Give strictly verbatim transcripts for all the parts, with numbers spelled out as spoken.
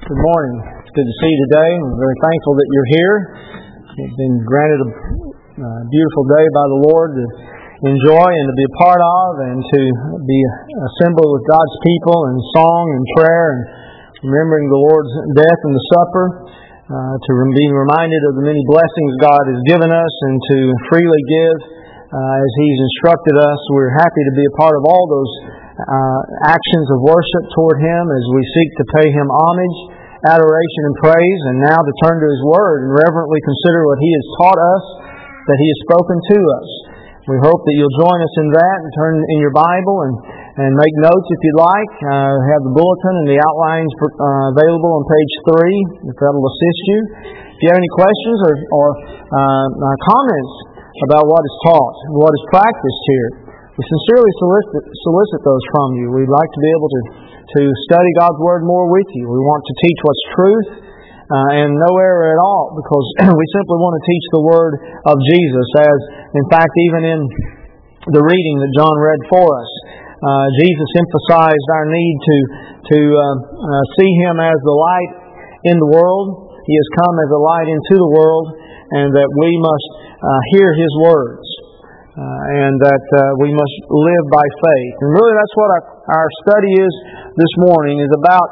Good morning. It's good to see you today. I'm very thankful that you're here. You've been granted a uh, beautiful day by the Lord to enjoy and to be a part of, and to be assembled with God's people in song and prayer and remembering the Lord's death and the supper, uh, to be reminded of the many blessings God has given us and to freely give uh, as He's instructed us. We're happy to be a part of all those uh, actions of worship toward Him as we seek to pay Him homage, adoration, and praise, and now to turn to His Word and reverently consider what He has taught us, that He has spoken to us. We hope that you'll join us in that and turn in your Bible and, and make notes if you'd like. Uh, have the bulletin and the outlines for, uh, available on page three, if that'll assist you. If you have any questions or, or uh, uh, comments about what is taught, what is practiced here, we sincerely solicit, solicit those from you. We'd like to be able to, to study God's Word more with you. We want to teach what's truth uh, and no error at all, because we simply want to teach the Word of Jesus, as, in fact, even in the reading that John read for us, uh, Jesus emphasized our need to, to uh, uh, see Him as the light in the world. He has come as a light into the world, and that we must uh, hear His words. Uh, and that uh, we must live by faith. And really that's what our, our study is this morning, is about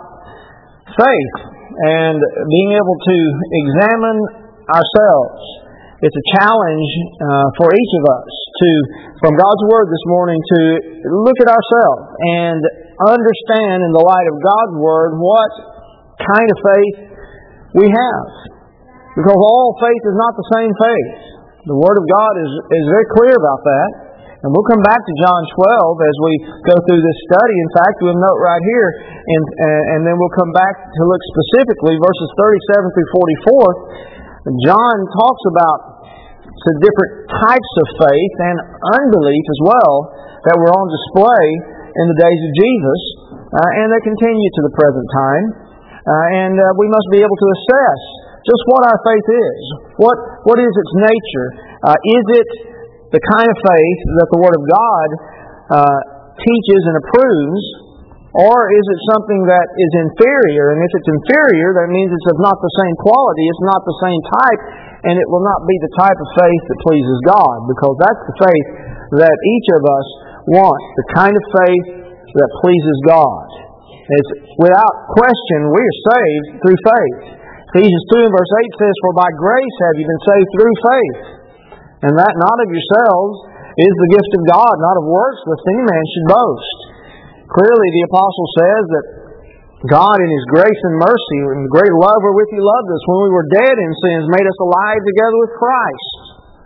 faith and being able to examine ourselves. It's a challenge uh, for each of us to, from God's Word this morning, to look at ourselves and understand in the light of God's Word what kind of faith we have. Because all faith is not the same faith. The Word of God is, is very clear about that. And we'll come back to John twelve as we go through this study. In fact, we'll note right here, and, and then we'll come back to look specifically, verses thirty-seven through forty-four. John talks about some different types of faith and unbelief as well that were on display in the days of Jesus, uh, and they continue to the present time. Uh, and uh, we must be able to assess just what our faith is. What what is its nature? Uh, is it the kind of faith that the Word of God uh, teaches and approves, or is it something that is inferior? And if it's inferior, that means it's of not the same quality, it's not the same type, and it will not be the type of faith that pleases God, because that's the faith that each of us wants, the kind of faith that pleases God. It's, without question, we are saved through faith. Ephesians two and verse eight says, "For by grace have you been saved through faith, and that not of yourselves is the gift of God, not of works, lest any man should boast." Clearly, the apostle says that God in His grace and mercy and great love wherewith He loved us when we were dead in sins, made us alive together with Christ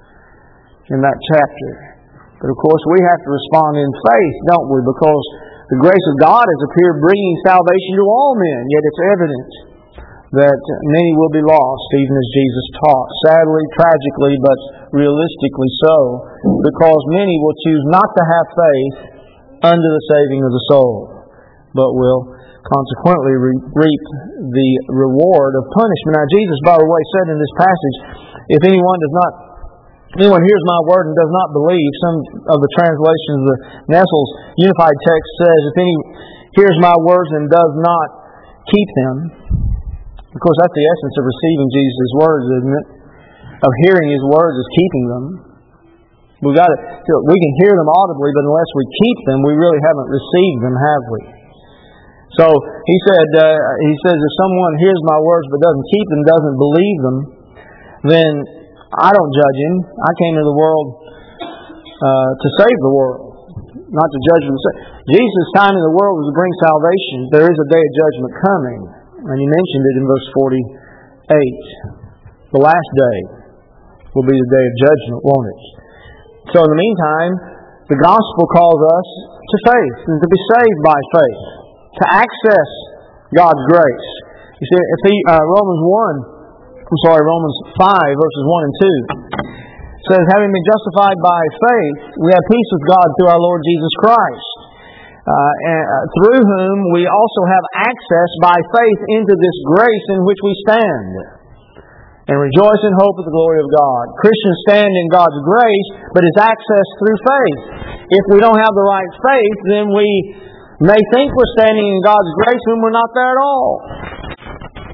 in that chapter. But of course, we have to respond in faith, don't we? Because the grace of God has appeared, bringing salvation to all men, yet it's evident that many will be lost, even as Jesus taught. Sadly, tragically, but realistically so, because many will choose not to have faith unto the saving of the soul, but will consequently re- reap the reward of punishment. Now, Jesus, by the way, said in this passage, if anyone does not, anyone hears my word and does not believe, some of the translations, the Nestle's Unified Text says, if any hears my words and does not keep them. Of course, that's the essence of receiving Jesus' words, isn't it? Of hearing His words is keeping them. We've got to, we can hear them audibly, but unless we keep them, we really haven't received them, have we? So he said, uh, he says, if someone hears my words but doesn't keep them, doesn't believe them, then I don't judge him. I came into the world uh, to save the world, not to judge them. Jesus' time in the world was to bring salvation. There is a day of judgment coming. And He mentioned it in verse forty-eight. The last day will be the day of judgment, won't it? So in the meantime, the gospel calls us to faith, and to be saved by faith, to access God's grace. You see, if he, uh, Romans one, I'm sorry, Romans five, verses one and two, says, having been justified by faith, we have peace with God through our Lord Jesus Christ. Uh, and, uh, through whom we also have access by faith into this grace in which we stand, and rejoice in hope of the glory of God. Christians stand in God's grace, but it's access through faith. If we don't have the right faith, then we may think we're standing in God's grace when we're not there at all.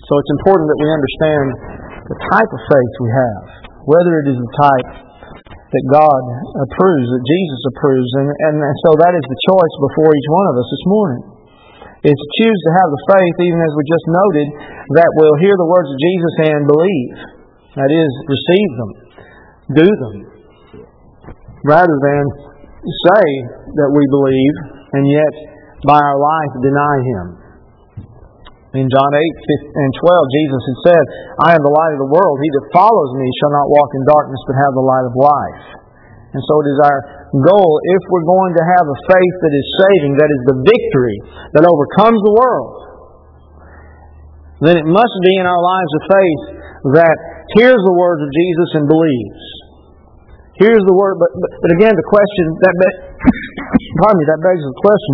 So it's important that we understand the type of faith we have, whether it is the type that God approves, that Jesus approves. And, and so that is the choice before each one of us this morning. Is to choose to have the faith, even as we just noted, that will hear the words of Jesus and believe. That is, receive them, do them, rather than say that we believe and yet by our life deny Him. In John eight and twelve, Jesus had said, I am the light of the world. He that follows me shall not walk in darkness, but have the light of life. And so it is our goal, if we're going to have a faith that is saving, that is the victory that overcomes the world, then it must be in our lives of faith that hears the words of Jesus and believes. Here's the word, but, but, but again, the question, that be- pardon me, that begs the question,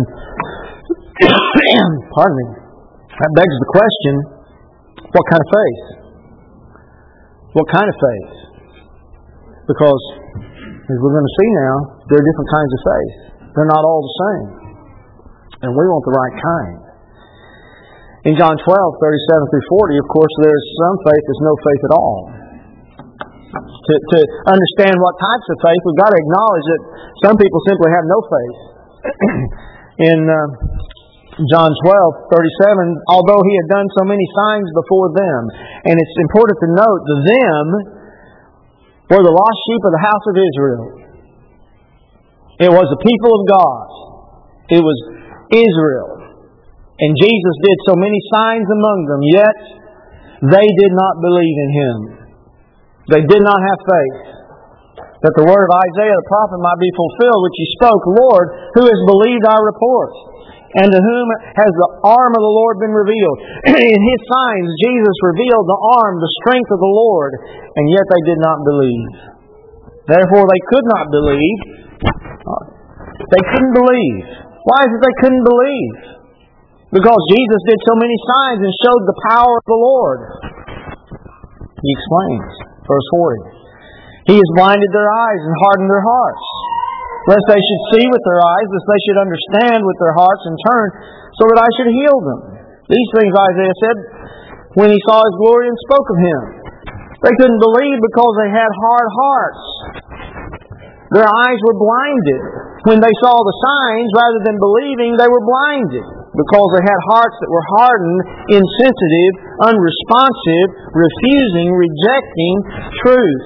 pardon me, that begs the question, what kind of faith? What kind of faith? Because, as we're going to see now, there are different kinds of faith. They're not all the same. And we want the right kind. In John twelve, thirty-seven through forty, of course, there's some faith that's no faith at all. To, to understand what types of faith, we've got to acknowledge that some people simply have no faith. In uh, John twelve, thirty-seven, although He had done so many signs before them, and it's important to note, the them were the lost sheep of the house of Israel. It was the people of God. It was Israel. And Jesus did so many signs among them, yet they did not believe in Him. They did not have faith that the word of Isaiah the prophet might be fulfilled, which He spoke, Lord, who has believed our report? And to whom has the arm of the Lord been revealed? In His signs, Jesus revealed the arm, the strength of the Lord, and yet they did not believe. Therefore they could not believe. They couldn't believe. Why is it they couldn't believe? Because Jesus did so many signs and showed the power of the Lord. He explains, verse forty, He has blinded their eyes and hardened their hearts, lest they should see with their eyes, lest they should understand with their hearts and turn, so that I should heal them. These things Isaiah said when he saw His glory and spoke of Him. They couldn't believe because they had hard hearts. Their eyes were blinded. When they saw the signs, rather than believing, they were blinded because they had hearts that were hardened, insensitive, unresponsive, refusing, rejecting truth.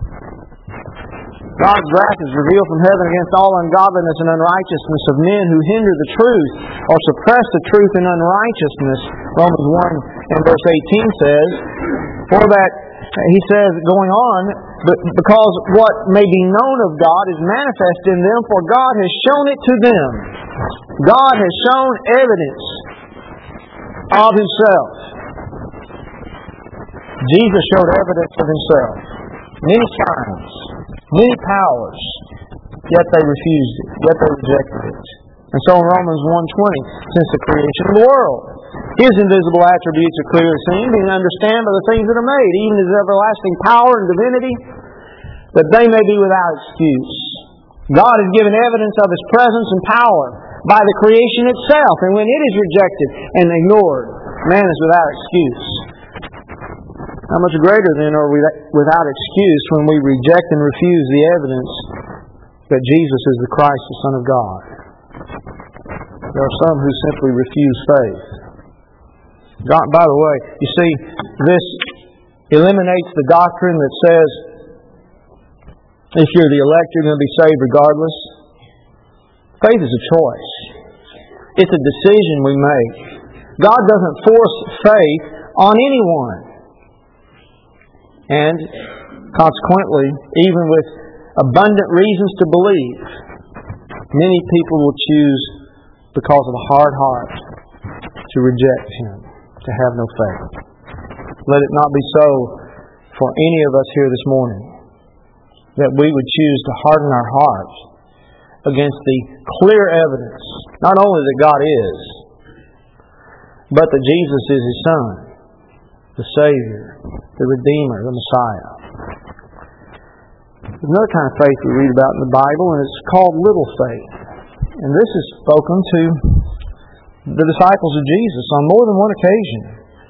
God's wrath is revealed from heaven against all ungodliness and unrighteousness of men who hinder the truth or suppress the truth in unrighteousness. Romans one and verse eighteen says, For that, he says, going on, but because what may be known of God is manifest in them, for God has shown it to them. God has shown evidence of Himself. Jesus showed evidence of Himself. Many signs, many powers, yet they refused it, yet they rejected it. And so in Romans one twenty, since the creation of the world, His invisible attributes are clearly seen, being understood by the things that are made, even His everlasting power and divinity, that they may be without excuse. God has given evidence of His presence and power by the creation itself, and when it is rejected and ignored, man is without excuse. How much greater then are we without excuse when we reject and refuse the evidence that Jesus is the Christ, the Son of God? There are some who simply refuse faith. God, by the way, you see, this eliminates the doctrine that says if you're the elect, you're going to be saved regardless. Faith is a choice. It's a decision we make. God doesn't force faith on anyone. And consequently, even with abundant reasons to believe, many people will choose, because of a hard heart, to reject Him, to have no faith. Let it not be so for any of us here this morning, that we would choose to harden our hearts against the clear evidence, not only that God is, but that Jesus is His Son, the Savior, the Redeemer, the Messiah. There's another kind of faith we read about in the Bible, and it's called little faith. And this is spoken to the disciples of Jesus on more than one occasion.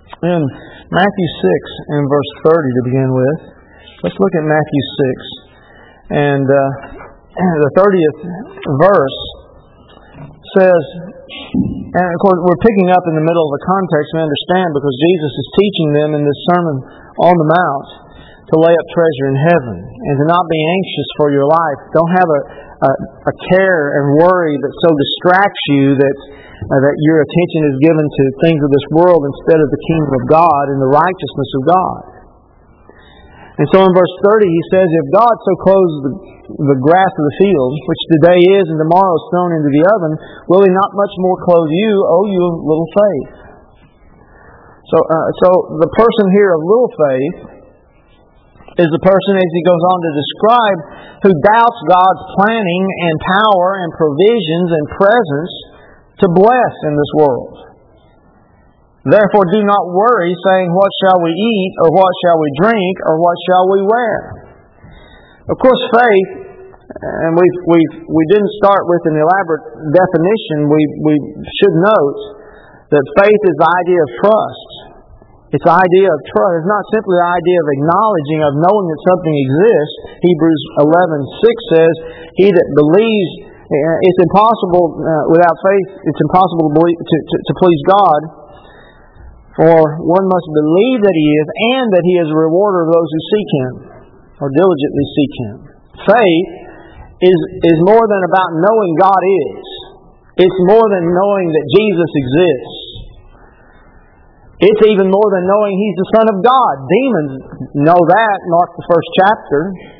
In Matthew six and verse thirty to begin with. Let's look at Matthew six. And uh, the thirtieth verse says, and of course we're picking up in the middle of the context, we understand, because Jesus is teaching them in this Sermon on the Mount to lay up treasure in heaven and to not be anxious for your life. Don't have a, a, a care and worry that so distracts you that uh, that your attention is given to things of this world instead of the kingdom of God and the righteousness of God. And so in verse thirty he says, if God so clothes the, the grass of the field, which today is and tomorrow is thrown into the oven, will He not much more clothe you, O you of little faith? So, uh, so the person here of little faith is the person, as he goes on to describe, who doubts God's planning and power and provisions and presence to bless in this world. Therefore do not worry, saying, what shall we eat, or what shall we drink, or what shall we wear? Of course, faith, and we we we didn't start with an elaborate definition. We we should note that faith is the idea of trust. It's the idea of trust. It's not simply the idea of acknowledging, of knowing that something exists. Hebrews eleven six says, he that believes, it's impossible, uh, without faith, it's impossible to, believe, to, to, to please God. For one must believe that He is, and that He is a rewarder of those who seek Him, or diligently seek Him. Faith is, is more than about knowing God is. It's more than knowing that Jesus exists. It's even more than knowing He's the Son of God. Demons know that, Mark the first chapter.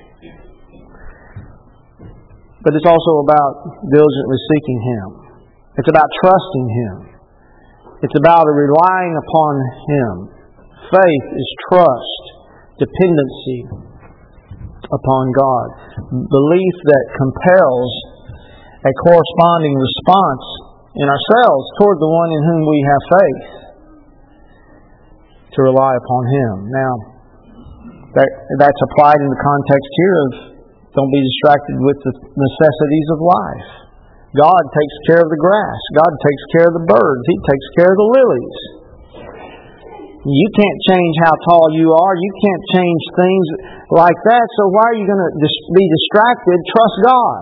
But it's also about diligently seeking Him. It's about trusting Him. It's about relying upon Him. Faith is trust, dependency upon God. Belief that compels a corresponding response in ourselves toward the one in whom we have faith, to rely upon Him. Now, that, that's applied in the context here of don't be distracted with the necessities of life. God takes care of the grass. God takes care of the birds. He takes care of the lilies. You can't change how tall you are. You can't change things like that. So why are you going to be distracted? Trust God.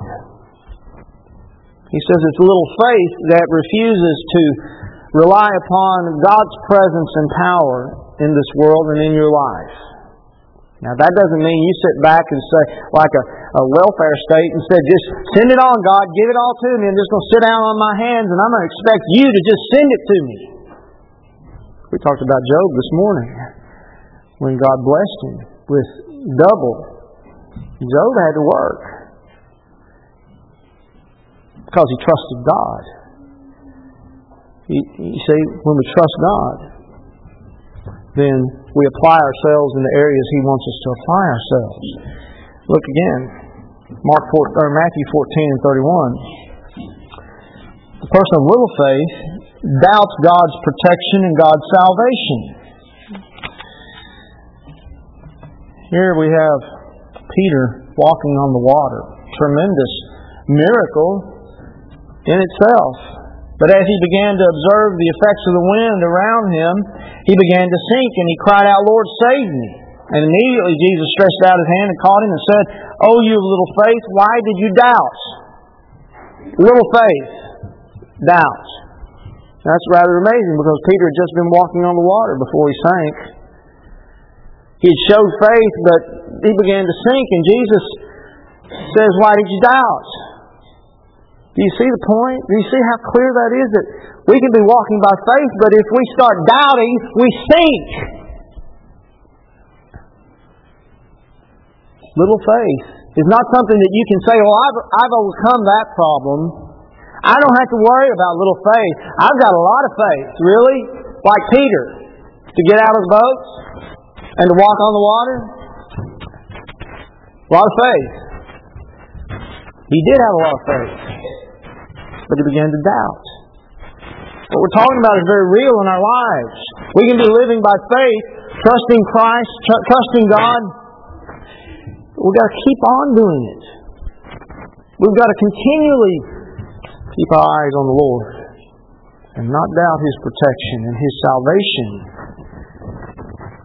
He says it's little faith that refuses to rely upon God's presence and power in this world and in your life. Now that doesn't mean you sit back and say, like a, a welfare state, and say, just send it on, God, give it all to me. I'm just going to sit down on my hands and I'm going to expect you to just send it to me. We talked about Job this morning, when God blessed him with double. Job had to work because he trusted God. You, you see, when we trust God, then we apply ourselves in the areas He wants us to apply ourselves. Look again, Mark four, or Matthew fourteen and thirty-one. The person of little faith doubts God's protection and God's salvation. Here we have Peter walking on the water. Tremendous miracle in itself. But as he began to observe the effects of the wind around him, he began to sink, and he cried out, Lord, save me. And immediately Jesus stretched out His hand and caught him and said, Oh, you of little faith, why did you doubt? Little faith, doubt. That's rather amazing, because Peter had just been walking on the water before he sank. He had showed faith, but he began to sink, and Jesus says, why did you doubt? Do you see the point? Do you see how clear that is? That we can be walking by faith, but if we start doubting, we sink. Little faith is not something that you can say, well, I've, I've overcome that problem. I don't have to worry about little faith. I've got a lot of faith. Really? Like Peter, to get out of the boat and to walk on the water. A lot of faith. He did have a lot of faith. But he began to doubt. What we're talking about is very real in our lives. We can be living by faith, trusting Christ, tr- trusting God. We've got to keep on doing it. We've got to continually keep our eyes on the Lord and not doubt His protection and His salvation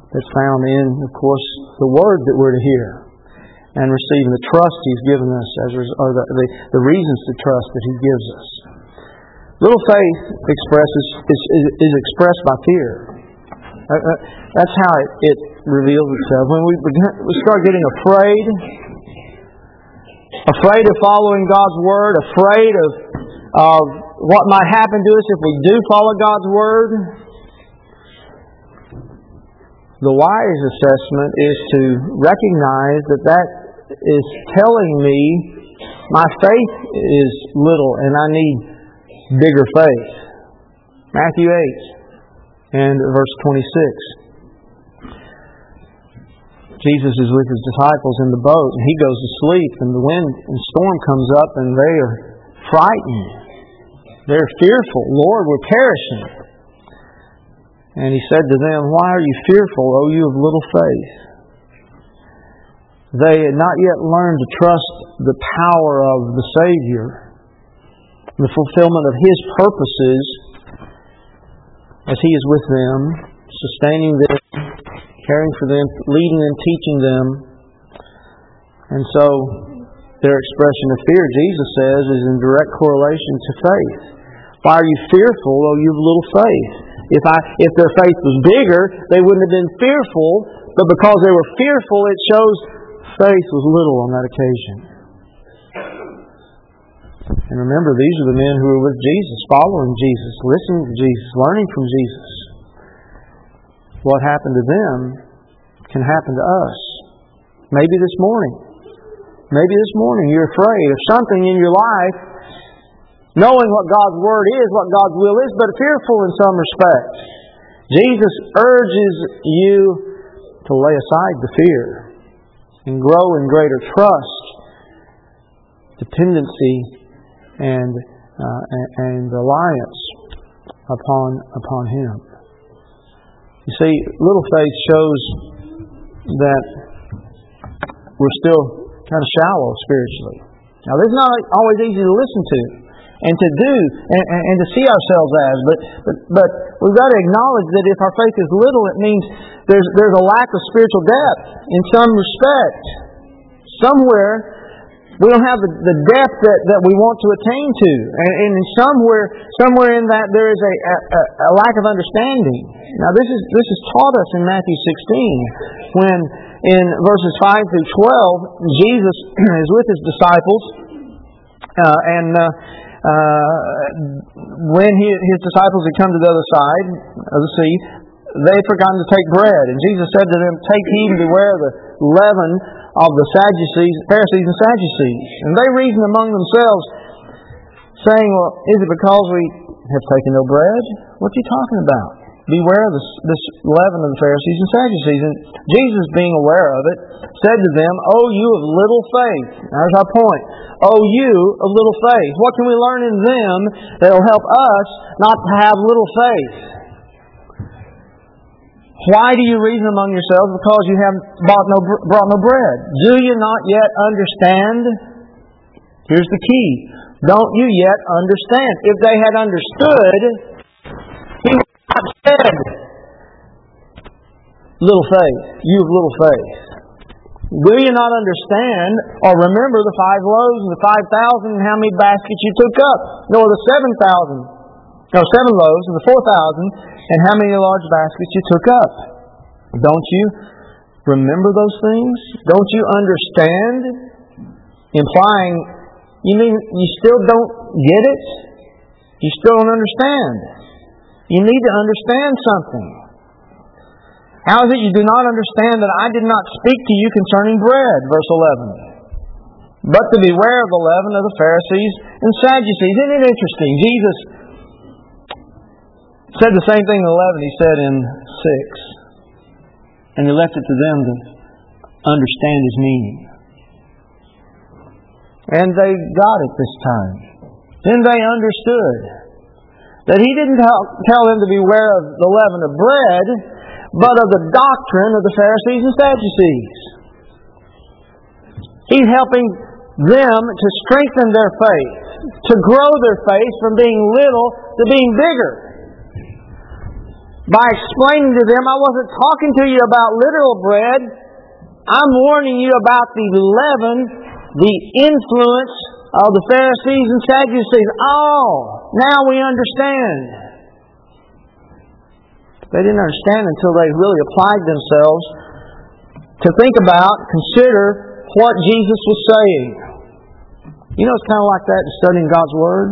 that's found in, of course, the Word that we're to hear, and receiving the trust He's given us, as or the, the, the reasons to trust that He gives us. Little faith expresses is, is, is expressed by fear. That's how it, it reveals itself. When we begin, we start getting afraid, afraid of following God's Word, afraid of, of what might happen to us if we do follow God's Word. The wise assessment is to recognize that that is telling me my faith is little and I need bigger faith. Matthew eight and verse twenty-six. Jesus is with His disciples in the boat and He goes to sleep and the wind and storm comes up and they are frightened. They're fearful. Lord, we're perishing. And He said to them, why are you fearful, O you of little faith? They had not yet learned to trust the power of the Savior, the fulfillment of His purposes as He is with them, sustaining them, caring for them, leading them, teaching them. And so their expression of fear, Jesus says, is in direct correlation to faith. Why are you fearful, O you of little faith? If I, if their faith was bigger, they wouldn't have been fearful, but because they were fearful, it shows faith was little on that occasion. And remember, these are the men who were with Jesus, following Jesus, listening to Jesus, learning from Jesus. What happened to them can happen to us. Maybe this morning. Maybe this morning you're afraid of something in your life, knowing what God's Word is, what God's will is, but fearful in some respects. Jesus urges you to lay aside the fear and grow in greater trust, dependency, and uh, and reliance upon upon Him. You see, little faith shows that we're still kind of shallow spiritually. Now, this is not always easy to listen to and to do and, and, and to see ourselves as, but, but but we've got to acknowledge that if our faith is little, it means there's there's a lack of spiritual depth in some respect. Somewhere we don't have the, the depth that, that we want to attain to, and, and somewhere somewhere in that there is a, a, a lack of understanding. Now this is this is taught us in Matthew sixteen, when in verses five through twelve, Jesus is with His disciples, uh, and uh, uh, when he, His disciples had come to the other side of the sea, they had forgotten to take bread, and Jesus said to them, "Take heed and beware of the leaven of the Sadducees, Pharisees and Sadducees." And they reasoned among themselves, saying, "Well, is it because we have taken no bread? What's He talking about? Beware of this, this leaven of the Pharisees and Sadducees." And Jesus, being aware of it, said to them, "O you of little faith." Now, there's our point. "O you of little faith." What can we learn in them that will help us not to have little faith? Why do you reason among yourselves? Because you have bought no, brought no bread. Do you not yet understand? Here's the key. Don't you yet understand? If they had understood, He would not have said, "Little faith, you of little faith." Do you not understand or remember the five loaves and the five thousand and how many baskets you took up? Nor the seven thousand, no, seven loaves and the four thousand and how many large baskets you took up? Don't you remember those things? Don't you understand? Implying, you mean you still don't get it? You still don't understand. You need to understand something. How is it you do not understand that I did not speak to you concerning bread? Verse eleven. But to beware of the leaven of the Pharisees and Sadducees. Isn't it interesting? Jesus said the same thing in eleven He said in six. And He left it to them to understand His meaning. And they got it this time. Then they understood that He didn't tell them to beware of the leaven of bread, but of the doctrine of the Pharisees and Sadducees. He's helping them to strengthen their faith, to grow their faith from being little to being bigger. by explaining to them, I wasn't talking to you about literal bread. I'm warning you about the leaven, the influence of the Pharisees and Sadducees. Oh, now we understand. They didn't understand until they really applied themselves to think about, consider what Jesus was saying. You know, it's kind of like that in studying God's Word.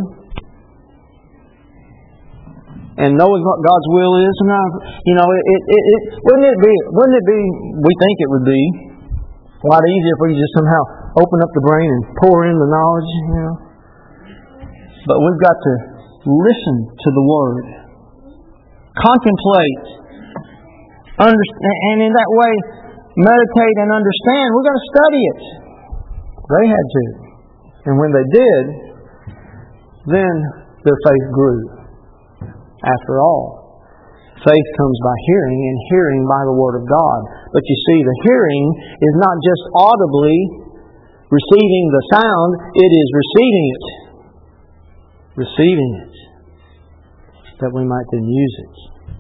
And knowing what God's will is. Sometimes, you know, it, it, it, it, wouldn't it be, wouldn't it be, we think it would be, a lot easier if we could just somehow open up the brain and pour in the knowledge, you know. But we've got to listen to the Word. Contemplate. Understand, and in that way, meditate and understand. We're going to study it. They had to. And when they did, then their faith grew. After all, faith comes by hearing, and hearing by the Word of God. But you see, the hearing is not just audibly receiving the sound, it is receiving it. Receiving it. That we might then use it.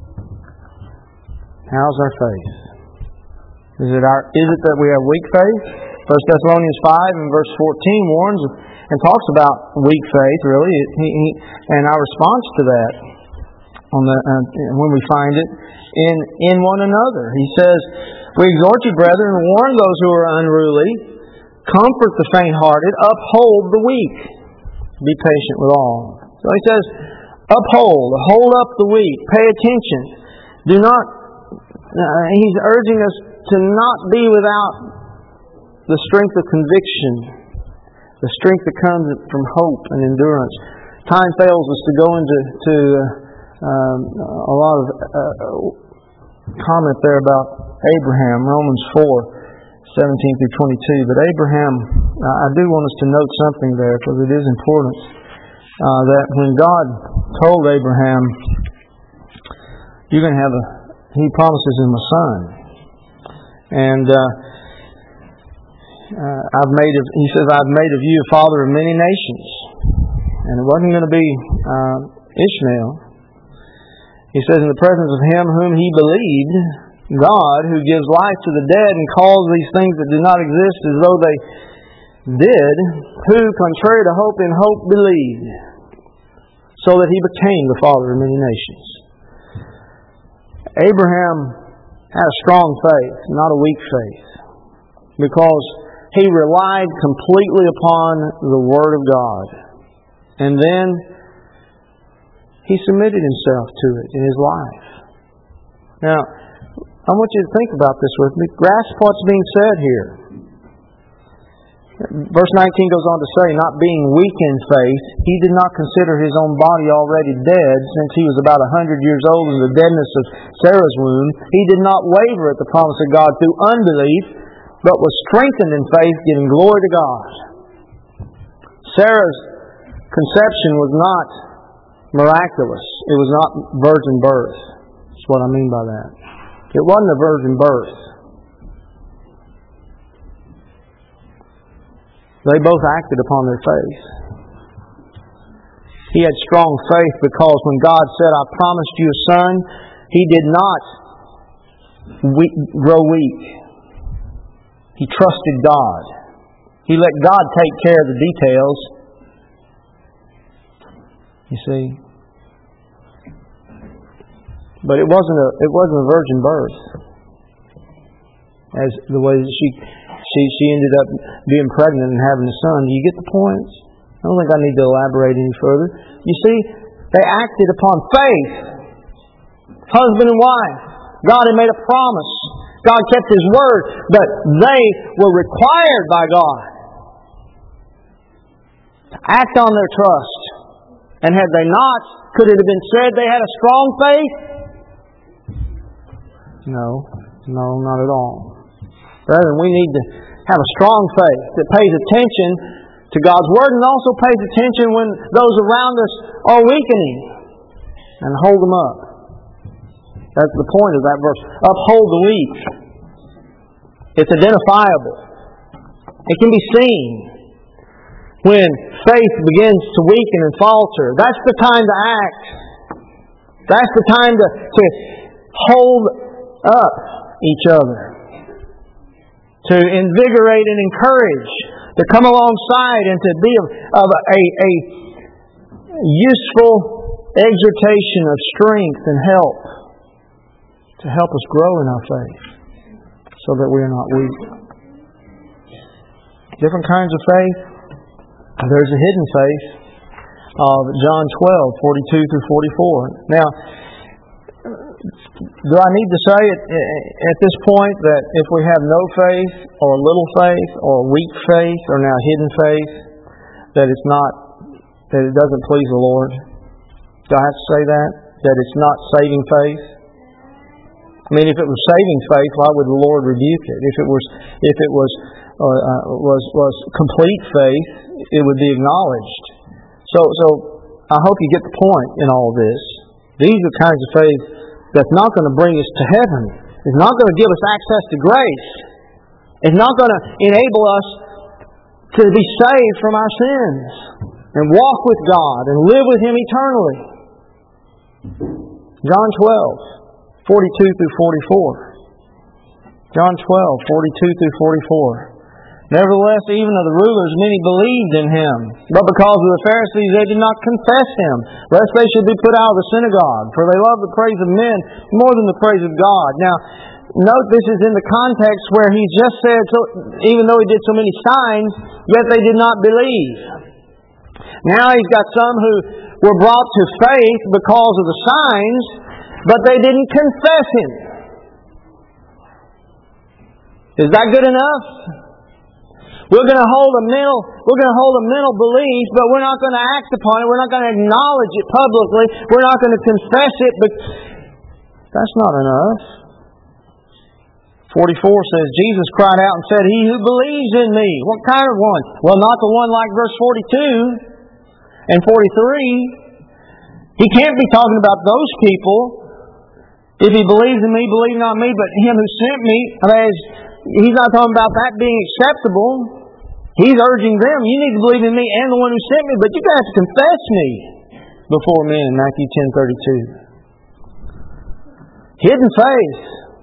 How's our faith? Is it our? Is it that we have weak faith? First Thessalonians five and verse fourteen warns and talks about weak faith, really, he, he, and our response to that. On the, uh, when we find it in in one another. He says, we exhort you, brethren, and warn those who are unruly, comfort the faint-hearted, uphold the weak, be patient with all. So he says, uphold, hold up the weak, pay attention. Do not, uh, he's urging us to not be without the strength of conviction, the strength that comes from hope and endurance. Time fails us to go into to, uh, Um, a lot of uh, comment there about Abraham, Romans four, seventeen through twenty-two. But Abraham, uh, I do want us to note something there because it is important. Uh, that when God told Abraham, you're going to have a, He promises him a son. And uh, uh, I've made of, He says, I've made of you a father of many nations. And it wasn't going to be uh, Ishmael. He says, in the presence of Him whom he believed, God, who gives life to the dead and calls these things that do not exist as though they did, who, contrary to hope, in hope believed, so that he became the father of many nations. Abraham had a strong faith, not a weak faith, because he relied completely upon the Word of God. And then he submitted himself to it in his life. Now, I want you to think about this with me. Grasp what's being said here. Verse nineteen goes on to say, not being weak in faith, he did not consider his own body already dead, since he was about a hundred years old in the deadness of Sarah's womb. He did not waver at the promise of God through unbelief, but was strengthened in faith, giving glory to God. Sarah's conception was not miraculous. It was not virgin birth. That's what I mean by that. It wasn't a virgin birth. They both acted upon their faith. He had strong faith because when God said, I promised you a son, he did not we- grow weak. He trusted God. He let God take care of the details. You see? But it wasn't a it wasn't a virgin birth. As the way that she she she ended up being pregnant and having a son. Do you get the point? I don't think I need to elaborate any further. You see, they acted upon faith. Husband and wife. God had made a promise. God kept His word, but they were required by God to act on their trust. And had they not, could it have been said they had a strong faith? No, no, not at all. Rather, we need to have a strong faith that pays attention to God's Word and also pays attention when those around us are weakening and hold them up. That's the point of that verse. Uphold the weak. It's identifiable. It can be seen. When faith begins to weaken and falter, that's the time to act. That's the time to, to hold up each other, to invigorate and encourage, to come alongside and to be of, of a, a useful exhortation of strength and help, to help us grow in our faith so that we are not weak. Different kinds of faith. There's a hidden faith of John twelve, forty-two through forty-four. Now, do I need to say at, at this point that if we have no faith or little faith or weak faith or now hidden faith, that it's not, that it doesn't please the Lord? Do I have to say that? That it's not saving faith? I mean, if it was saving faith, why would the Lord rebuke it? If it was, if it was, uh, uh, was was complete faith, it would be acknowledged. So, so I hope you get the point in all this. These are kinds of faith that's not going to bring us to heaven. It's not going to give us access to grace. It's not going to enable us to be saved from our sins and walk with God and live with Him eternally. John twelve, forty-two through forty-four. John twelve, forty-two through forty-four. Nevertheless, even of the rulers, many believed in Him. But because of the Pharisees, they did not confess Him, lest they should be put out of the synagogue. For they love the praise of men more than the praise of God. Now, note this is in the context where He just said, so, even though He did so many signs, yet they did not believe. Now He's got some who were brought to faith because of the signs, but they didn't confess Him. Is that good enough? We're going to hold a mental, we're going to hold a mental belief, but we're not going to act upon it. We're not going to acknowledge it publicly. We're not going to confess it, but that's not enough. forty-four says, Jesus cried out and said, "He who believes in me." What kind of one? Well, not the one like verse forty-two and forty-three. He can't be talking about those people. If he believes in me, believe not me, but Him who sent me. That is, He's not talking about that being acceptable. He's urging them, you need to believe in me and the one who sent me, but you have to confess me before men, Matthew ten thirty-two. Hidden faith.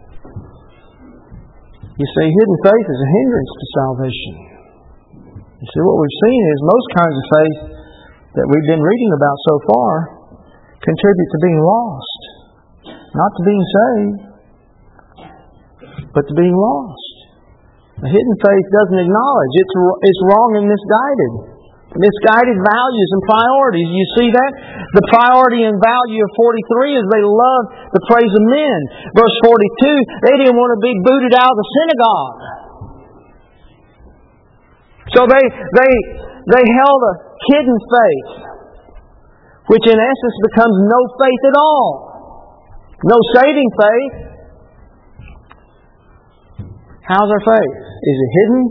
You see, hidden faith is a hindrance to salvation. You see, what we've seen is most kinds of faith that we've been reading about so far contribute to being lost. Not to being saved, but to being lost. The hidden faith doesn't acknowledge. It's, it's wrong and misguided. Misguided values and priorities. You see that? The priority and value of forty-three is they love the praise of men. Verse forty-two, they didn't want to be booted out of the synagogue. So they, they, they held a hidden faith, which in essence becomes no faith at all. No saving faith. How's our faith? Is it hidden?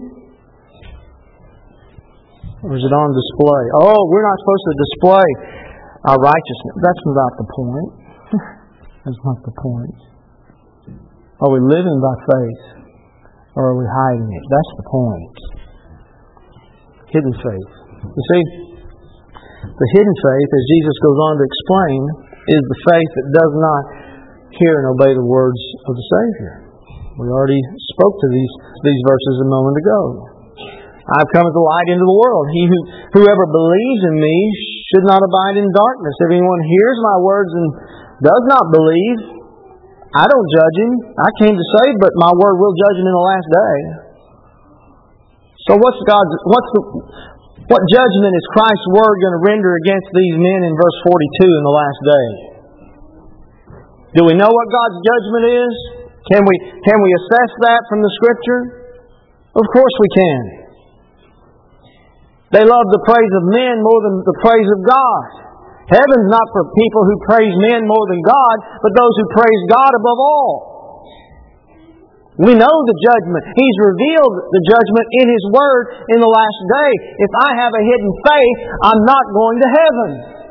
Or is it on display? Oh, we're not supposed to display our righteousness. That's not the point. That's not the point. Are we living by faith? Or are we hiding it? That's the point. Hidden faith. You see, the hidden faith, as Jesus goes on to explain, is the faith that does not hear and obey the words of the Savior. We already spoke to these, these verses a moment ago. I've come as a light into the world. He who whoever believes in me should not abide in darkness. If anyone hears my words and does not believe, I don't judge him. I came to save, but my word will judge him in the last day. So what's God's what's the what judgment is Christ's word going to render against these men in verse forty-two in the last day? Do we know what God's judgment is? Can we can we assess that from the Scripture? Of course we can. They love the praise of men more than the praise of God. Heaven's not for people who praise men more than God, but those who praise God above all. We know the judgment. He's revealed the judgment in His Word in the last day. If I have a hidden faith, I'm not going to heaven.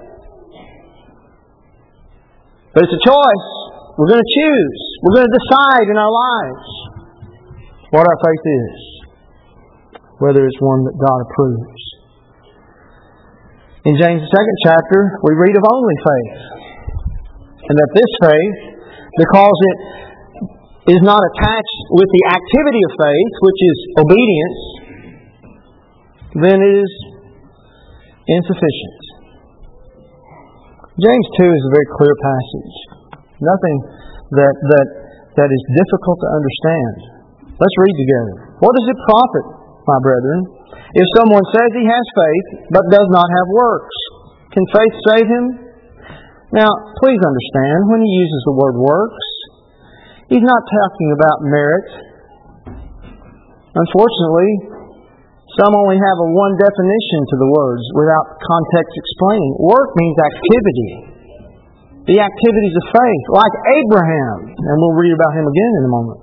But it's a choice. We're going to choose. We're going to decide in our lives what our faith is. Whether it's one that God approves. In James' second chapter, we read of only faith. And that this faith because it is not attached with the activity of faith, which is obedience, then it is insufficient. James two is a very clear passage. Nothing that that that is difficult to understand. Let's read together. What does it profit, my brethren, if someone says he has faith but does not have works? Can faith save him? Now, please understand, when he uses the word works, he's not talking about merit. Unfortunately, some only have a one definition to the words without context explaining. Work means activity. The activities of faith, like Abraham. And we'll read about him again in a moment.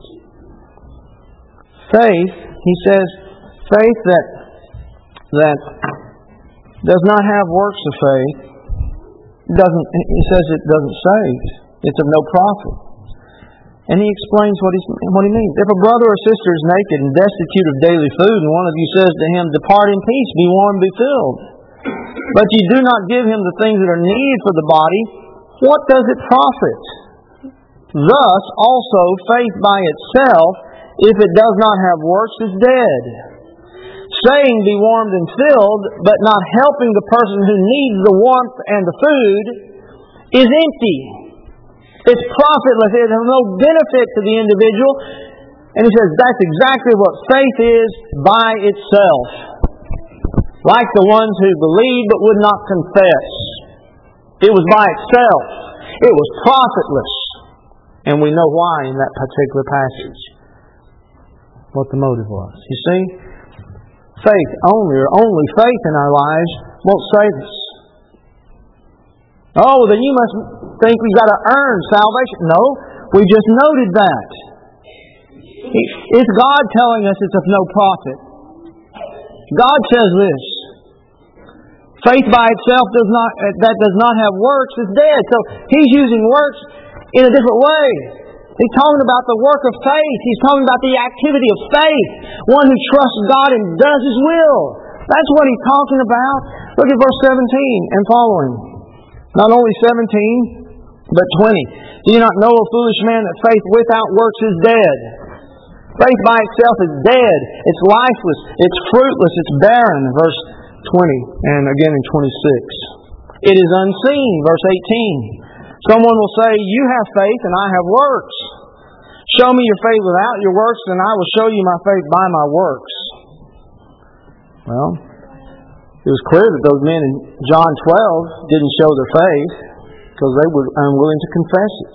Faith, he says, faith that, that does not have works of faith, doesn't. He says it doesn't save. It's of no profit. And he explains what, he's, what he means. If a brother or sister is naked and destitute of daily food, and one of you says to him, "Depart in peace, be warm, be filled," but you do not give him the things that are needed for the body, what does it profit? Thus also faith by itself, if it does not have works, is dead. Saying, "Be warmed and filled," but not helping the person who needs the warmth and the food, is empty. It's profitless. It has no benefit to the individual. And he says that's exactly what faith is by itself. Like the ones who believed but would not confess. It was by itself. It was profitless. And we know why in that particular passage. What the motive was. You see? Faith only, or only faith in our lives won't save us. Oh, then you must think we've got to earn salvation. No, we just noted that. It's God telling us it's of no profit. God says this. Faith by itself does not that does not have works is dead. So He's using works in a different way. He's talking about the work of faith. He's talking about the activity of faith. One who trusts God and does His will. That's what He's talking about. Look at verse seventeen and following. Not only seventeen, but twenty. Do you not know, O foolish man, that faith without works is dead? Faith by itself is dead. It's lifeless. It's fruitless. It's barren. Verse twenty. And again in twenty-six. It is unseen. Verse eighteen. Someone will say, "You have faith and I have works. Show me your faith without your works, and I will show you my faith by my works." Well, it was clear that those men in John twelve didn't show their faith because they were unwilling to confess it.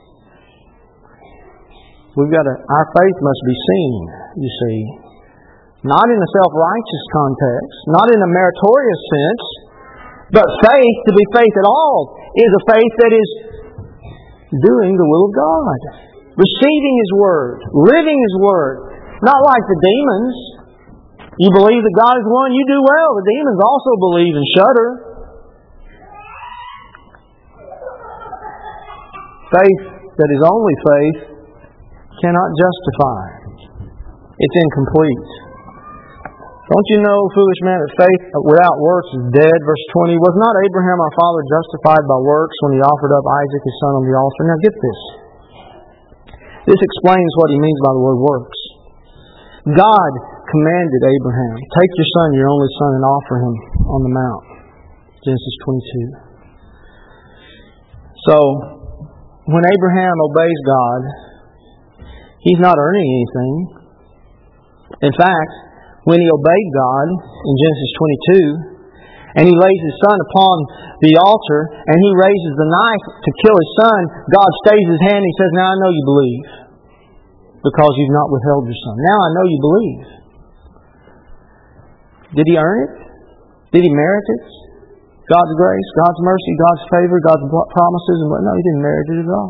We've got to, our faith must be seen, you see. Not in a self-righteous context, not in a meritorious sense, but faith, to be faith at all, is a faith that is doing the will of God. Receiving His Word, living His Word. Not like the demons. You believe that God is one, you do well. The demons also believe and shudder. Faith that is only faith cannot justify. It's incomplete. Don't you know, foolish man, that faith without works is dead? Verse twenty. Was not Abraham our father justified by works when he offered up Isaac his son on the altar? Now get this. This explains what he means by the word works. God commanded Abraham, "Take your son, your only son, and offer him on the mount." Genesis twenty-two. So, when Abraham obeys God, he's not earning anything. In fact, when he obeyed God in Genesis twenty-two, and he lays his son upon the altar, and he raises the knife to kill his son, God stays his hand and He says, "Now I know you believe, because you've not withheld your son. Now I know you believe." Did he earn it? Did he merit it? God's grace, God's mercy, God's favor, God's promises, and what? No, he didn't merit it at all.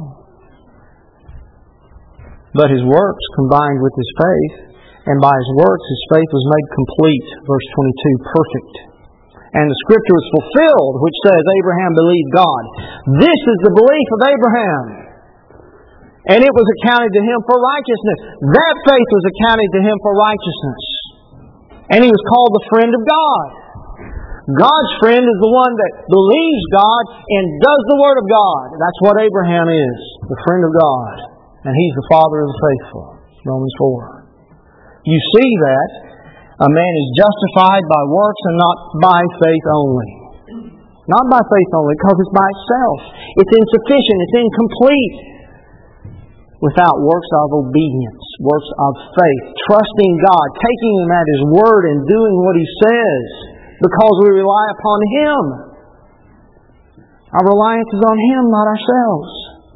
But his works combined with his faith, and by his works his faith was made complete. Verse twenty-two, perfect. And the Scripture was fulfilled, which says, Abraham believed God. This is the belief of Abraham. And it was accounted to him for righteousness. That faith was accounted to him for righteousness. And he was called the friend of God. God's friend is the one that believes God and does the Word of God. That's what Abraham is, the friend of God. And he's the father of the faithful. Romans four. You see that a man is justified by works and not by faith only. Not by faith only, because it's by itself. It's insufficient. It's incomplete. Without works of obedience, works of faith, trusting God, taking Him at His word and doing what He says, because we rely upon Him. Our reliance is on Him, not ourselves.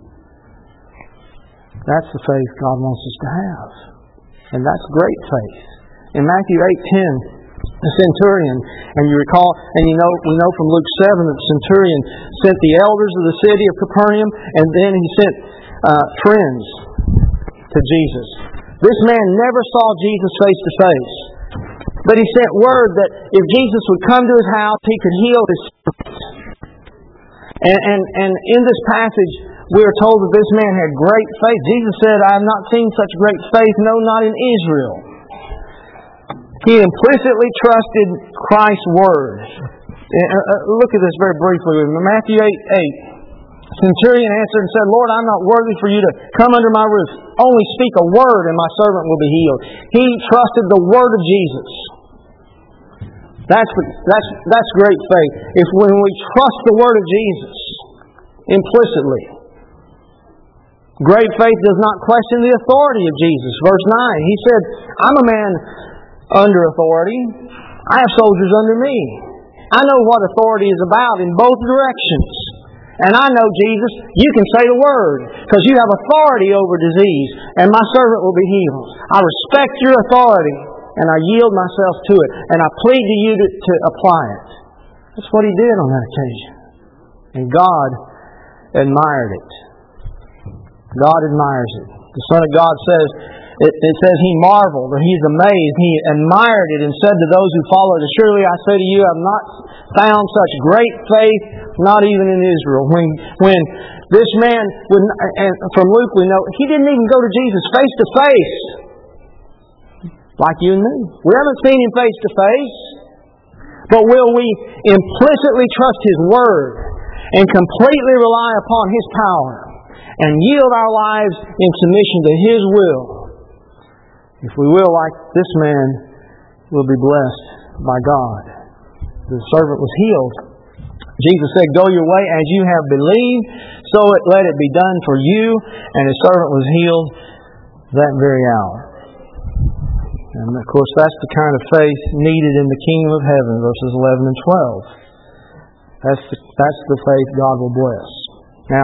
That's the faith God wants us to have. And that's great faith. In Matthew eight ten, the centurion, and you recall, and you know, we know from Luke seven that the centurion sent the elders of the city of Capernaum, and then he sent uh, friends to Jesus. This man never saw Jesus face to face, but he sent word that if Jesus would come to his house, he could heal his servant. And, and, and in this passage, we are told that this man had great faith. Jesus said, I have not seen such great faith, no, not in Israel. He implicitly trusted Christ's word. Look at this very briefly with me. Matthew eight eight. Centurion answered and said, Lord, I'm not worthy for you to come under my roof. Only speak a word and my servant will be healed. He trusted the word of Jesus. That's, that's, that's great faith. It's when we trust the word of Jesus implicitly. Great faith does not question the authority of Jesus. Verse nine, He said, I'm a man under authority. I have soldiers under me. I know what authority is about in both directions. And I know, Jesus, you can say the word because you have authority over disease and my servant will be healed. I respect your authority and I yield myself to it and I plead to you to, to apply it. That's what he did on that occasion. And God admired it. God admires it. The Son of God says, it, it says He marveled, or He's amazed. He admired it and said to those who followed, surely I say to you, I have not found such great faith, not even in Israel. When when this man, would, and from Luke we know, he didn't even go to Jesus face to face, like you and me. We haven't seen Him face to face. But will we implicitly trust His word and completely rely upon His power and yield our lives in submission to His will? If we will, like this man, we'll be blessed by God. The servant was healed. Jesus said, go your way as you have believed, so it, let it be done for you. And his servant was healed that very hour. And of course, that's the kind of faith needed in the kingdom of heaven, verses eleven and twelve. That's the, that's the faith God will bless. Now,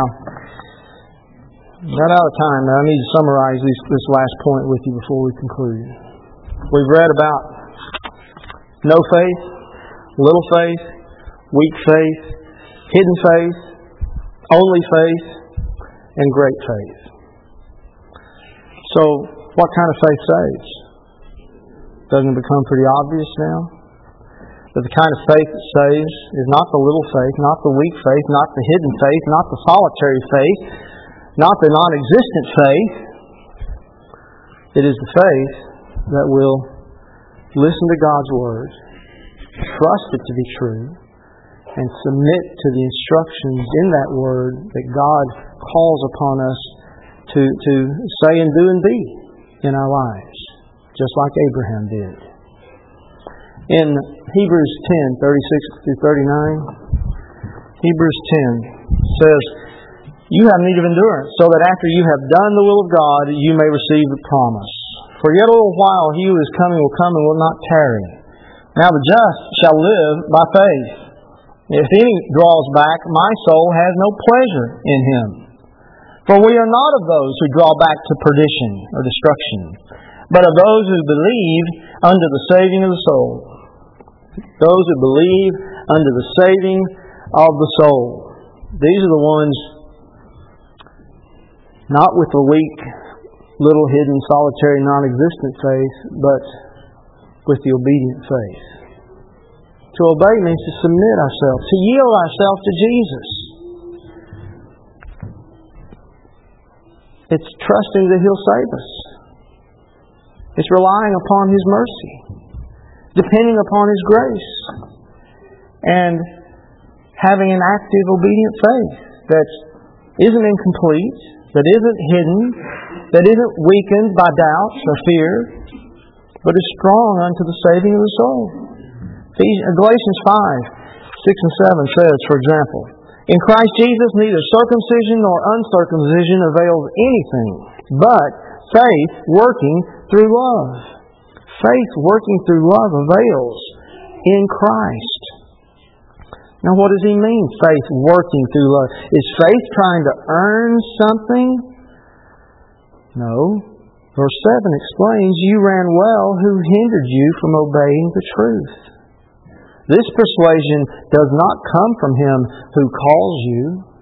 not out of time, but I need to summarize this, this last point with you before we conclude. We've read about no faith, little faith, weak faith, hidden faith, only faith, and great faith. So, what kind of faith saves? Doesn't it become pretty obvious now? That the kind of faith that saves is not the little faith, not the weak faith, not the hidden faith, not the solitary faith, not the non-existent faith. It is the faith that will listen to God's Word, trust it to be true, and submit to the instructions in that Word that God calls upon us to, to say and do and be in our lives, just like Abraham did. In Hebrews ten, thirty-six through thirty-nine, Hebrews ten says, you have need of endurance, so that after you have done the will of God, you may receive the promise. For yet a little while he who is coming will come and will not tarry. Now the just shall live by faith. If any draws back, my soul has no pleasure in him. For we are not of those who draw back to perdition or destruction, but of those who believe unto the saving of the soul. Those who believe unto the saving of the soul. These are the ones not with the weak, little hidden, solitary, non-existent faith, but with the obedient faith. To obey means to submit ourselves, to yield ourselves to Jesus. It's trusting that He'll save us. It's relying upon His mercy, depending upon His grace, and having an active, obedient faith that isn't incomplete, that isn't hidden, that isn't weakened by doubts or fear, but is strong unto the saving of the soul. Galatians five, six and seven says, for example, in Christ Jesus neither circumcision nor uncircumcision avails anything, but faith working through love. Faith working through love avails in Christ. Now what does he mean, faith working through love? Is faith trying to earn something? No. Verse seven explains, you ran well who hindered you from obeying the truth. This persuasion does not come from him who calls you.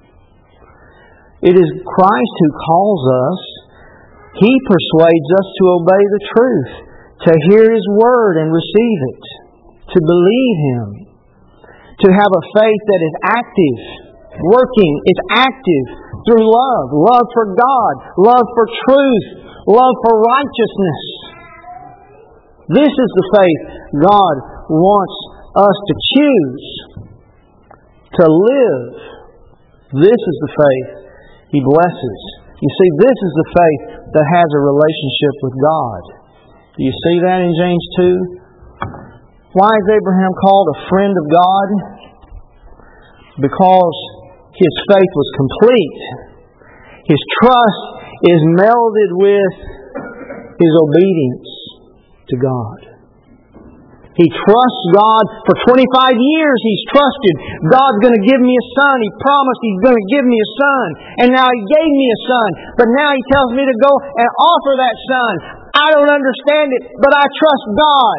It is Christ who calls us. He persuades us to obey the truth, to hear His Word and receive it, to believe Him, to have a faith that is active, working, it's active through love. Love for God, love for truth, love for righteousness. This is the faith God wants us to choose, to live. This is the faith He blesses. You see, this is the faith that has a relationship with God. Do you see that in James two? Why is Abraham called a friend of God? Because his faith was complete. His trust is melded with his obedience to God. He trusts God for twenty-five years. He's trusted. God's going to give me a son. He promised He's going to give me a son. And now He gave me a son. But now He tells me to go and offer that son. I don't understand it, but I trust God.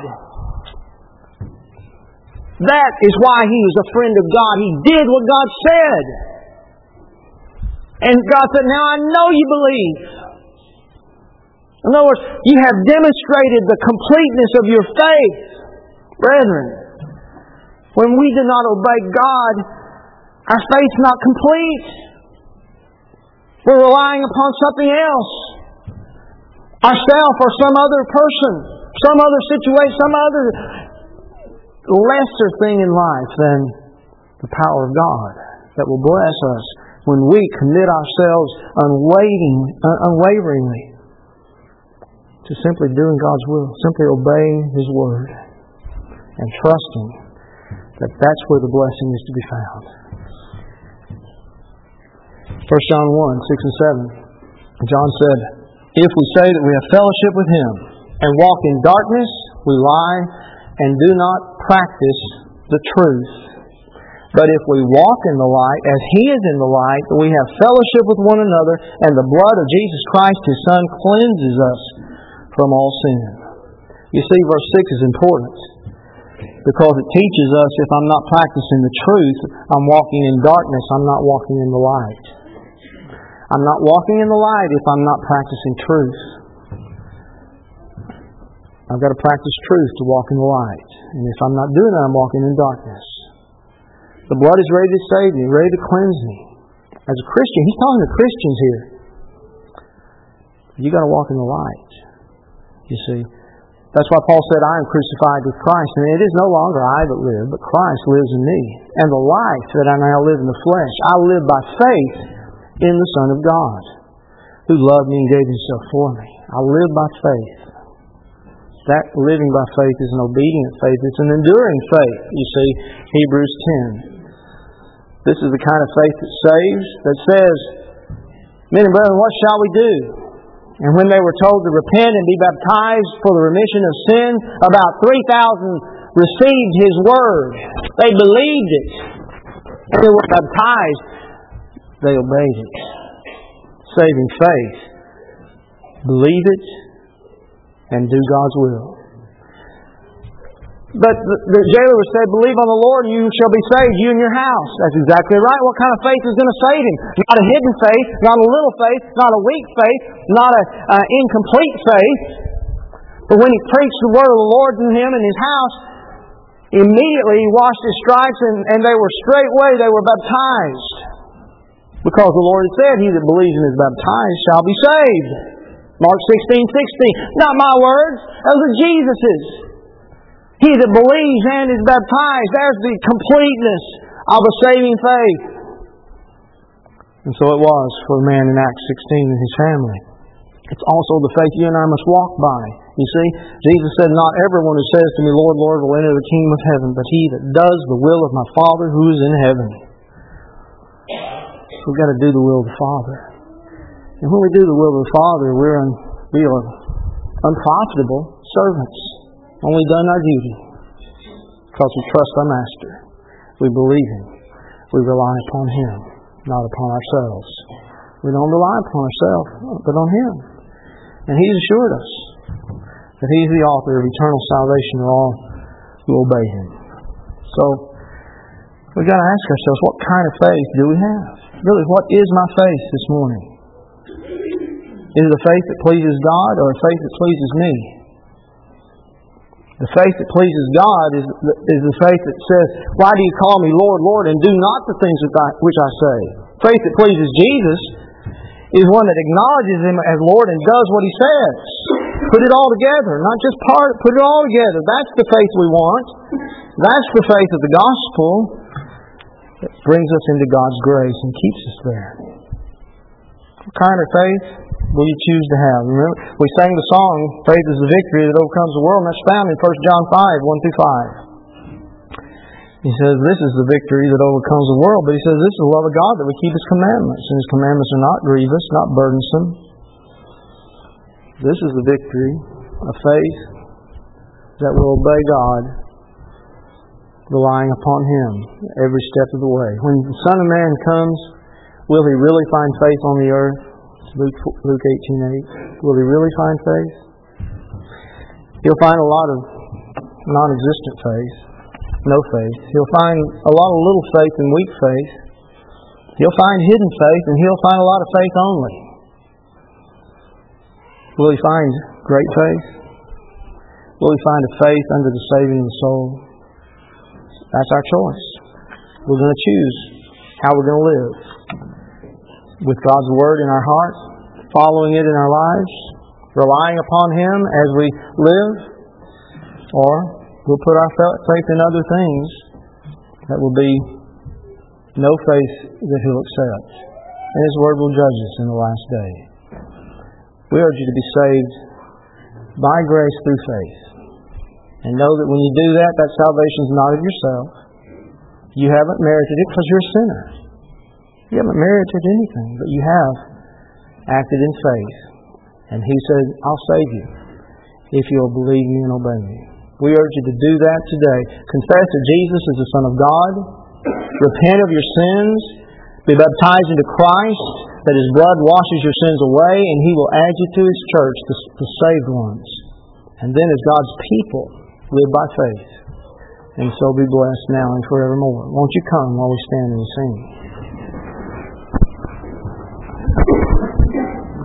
That is why he was a friend of God. He did what God said. And God said, now I know you believe. In other words, you have demonstrated the completeness of your faith. Brethren, when we do not obey God, our faith's not complete. We're relying upon something else. Ourselves or some other person, some other situation, some other lesser thing in life than the power of God that will bless us when we commit ourselves unwavering, unwaveringly to simply doing God's will, simply obeying His Word and trusting that that's where the blessing is to be found. First John one, six and seven. John said, if we say that we have fellowship with Him and walk in darkness, we lie and do not practice the truth. But if we walk in the light, as He is in the light, we have fellowship with one another, and the blood of Jesus Christ, His Son, cleanses us from all sin. You see, verse six is important because it teaches us if I'm not practicing the truth, I'm walking in darkness, I'm not walking in the light. I'm not walking in the light if I'm not practicing truth. I've got to practice truth to walk in the light. And if I'm not doing that, I'm walking in darkness. The blood is ready to save me, ready to cleanse me. As a Christian, He's talking to Christians here. You've got to walk in the light. You see. That's why Paul said, I am crucified with Christ, and it is no longer I that live, but Christ lives in me. And the life that I now live in the flesh, I live by faith in the Son of God, who loved me and gave Himself for me. I live by faith. That living by faith is an obedient faith. It's an enduring faith. You see, Hebrews ten. This is the kind of faith that saves, that says, men and brethren, what shall we do? And when they were told to repent and be baptized for the remission of sin, about three thousand received His word. They believed it. And they were baptized. They obeyed it. Saving faith. Believe it and do God's will. But the, the jailer said, believe on the Lord and you shall be saved, you and your house. That's exactly right. What kind of faith is going to save him? Not a hidden faith, not a little faith, not a weak faith, not an uh, incomplete faith. But when he preached the word of the Lord to him and his house, immediately he washed his stripes and, and they were straightway, they were baptized. Because the Lord had said, he that believes and is baptized shall be saved. Mark sixteen sixteen. Not my words, those are Jesus's. He that believes and is baptized. There's the completeness of a saving faith. And so it was for the man in Acts sixteen and his family. It's also the faith you and I must walk by. You see, Jesus said, not everyone who says to me, Lord, Lord, will enter the kingdom of heaven, but he that does the will of my Father who is in heaven. We've got to do the will of the Father. And when we do the will of the Father, we're un, we are unprofitable servants, only done our duty, because we trust our Master. We believe Him. We rely upon Him, not upon ourselves. We don't rely upon ourselves, but on Him. And He's assured us that He's the author of eternal salvation to all who obey Him. So, we've got to ask ourselves, what kind of faith do we have? Really, what is my faith this morning? Is it a faith that pleases God or a faith that pleases me? The faith that pleases God is the, is the faith that says, why do you call me Lord, Lord, and do not the things which I, which I say? Faith that pleases Jesus is one that acknowledges Him as Lord and does what He says. Put it all together, not just part, put it all together. That's the faith we want. That's the faith of the gospel that brings us into God's grace and keeps us there. What kind of faith will you choose to have? Remember, we sang the song, faith is the victory that overcomes the world, and that's found in First John five, one through five. He says, this is the victory that overcomes the world, but he says, this is the love of God, that we keep His commandments, and His commandments are not grievous, not burdensome. This is the victory of faith that will obey God, relying upon Him every step of the way. When the Son of Man comes, will He really find faith on the earth? Luke, Luke eighteen eight. Will He really find faith? He'll find a lot of non-existent faith, no faith. He'll find a lot of little faith and weak faith. He'll find hidden faith, and He'll find a lot of faith only. Will He find great faith? Will He find a faith under the saving of the soul? That's our choice. We're going to choose how we're going to live. With God's Word in our heart, following it in our lives, relying upon Him as we live, or we'll put our faith in other things that will be no faith that He'll accept. And His Word will judge us in the last day. We urge you to be saved by grace through faith. And know that when you do that, that salvation is not of yourself. You haven't merited it because you're a sinner. You haven't merited anything, but you have acted in faith. And He said, I'll save you if you'll believe me and obey me. We urge you to do that today. Confess that Jesus is the Son of God. Repent of your sins. Be baptized into Christ, that His blood washes your sins away, and He will add you to His church, the, the saved ones. And then as God's people, live by faith. And so be blessed now and forevermore. Won't you come while we stand and sing?